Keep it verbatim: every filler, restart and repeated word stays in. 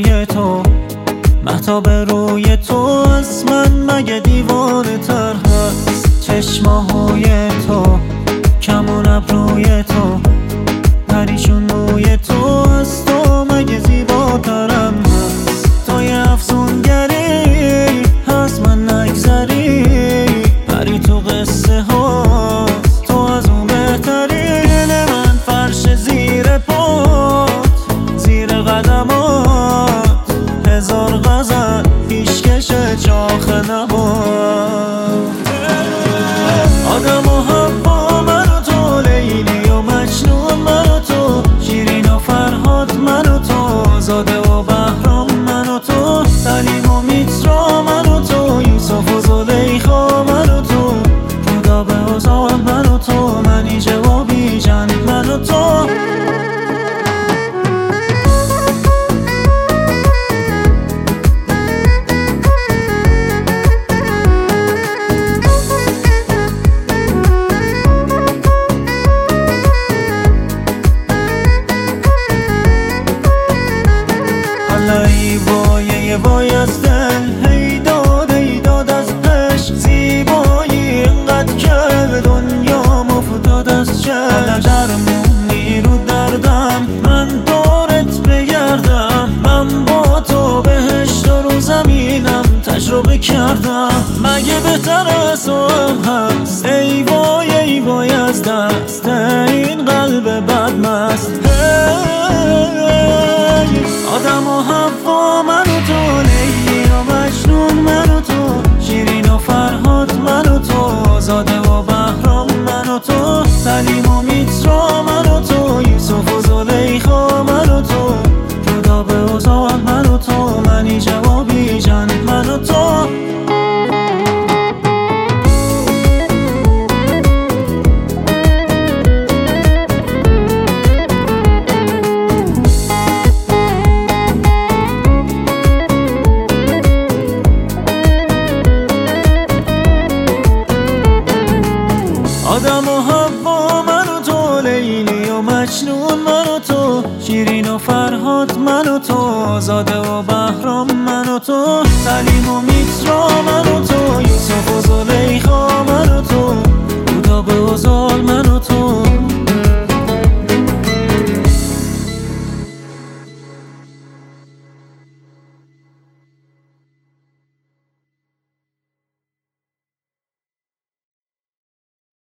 روی تو، مهتاب روی تو از من مگه دیوانه تر هست؟ چشماهای تو، کمون ابروی تو، پریشون موی تو از تو مگه زیباترم هست؟ تو یه افسونگری هست من نگذری، پری تو قصه ها تو از اون بهتری. دل من فرش زیر پات، زیر قدمات، هزار غزل پیشکش چاخ نبات. آدم و حوا من و تو، لیلی و مجنون من و تو، شیرین و فرهاد من و تو، زاده و بهرام من و تو، سلیم و میترا من و تو، یوسف و زلیخا من و تو، خدا به اوضاع من و تو، منی جوابی جن من و تو. ای وای ای وای از دل، هی داد ای داد از عشق، زیبایی اینقدر که به دنیا مفتاد از چشم. درمونی رو دردم من دارت بگردم، من با تو بهشت رو زمینم تجربه کردم، مگه بهتر از تو هم هست؟ ای وای ای وای از دست این قلب بدمست. آدم و حوا من و تو، لیلی و مجنون من و تو، شیرین و فرهاد من و تو، زاده و بهرام من و تو، سلیم و میترا من و تو، یوسف و زلیخا من و تو، جدا به اوضاع من و تو، منی جوابی جن من و تو. آدم و حوا من و تو، لیلی و مجنون من و تو، شیرین و فرهاد من و تو، زاده و بهرام من و تو، سلیم و میترا من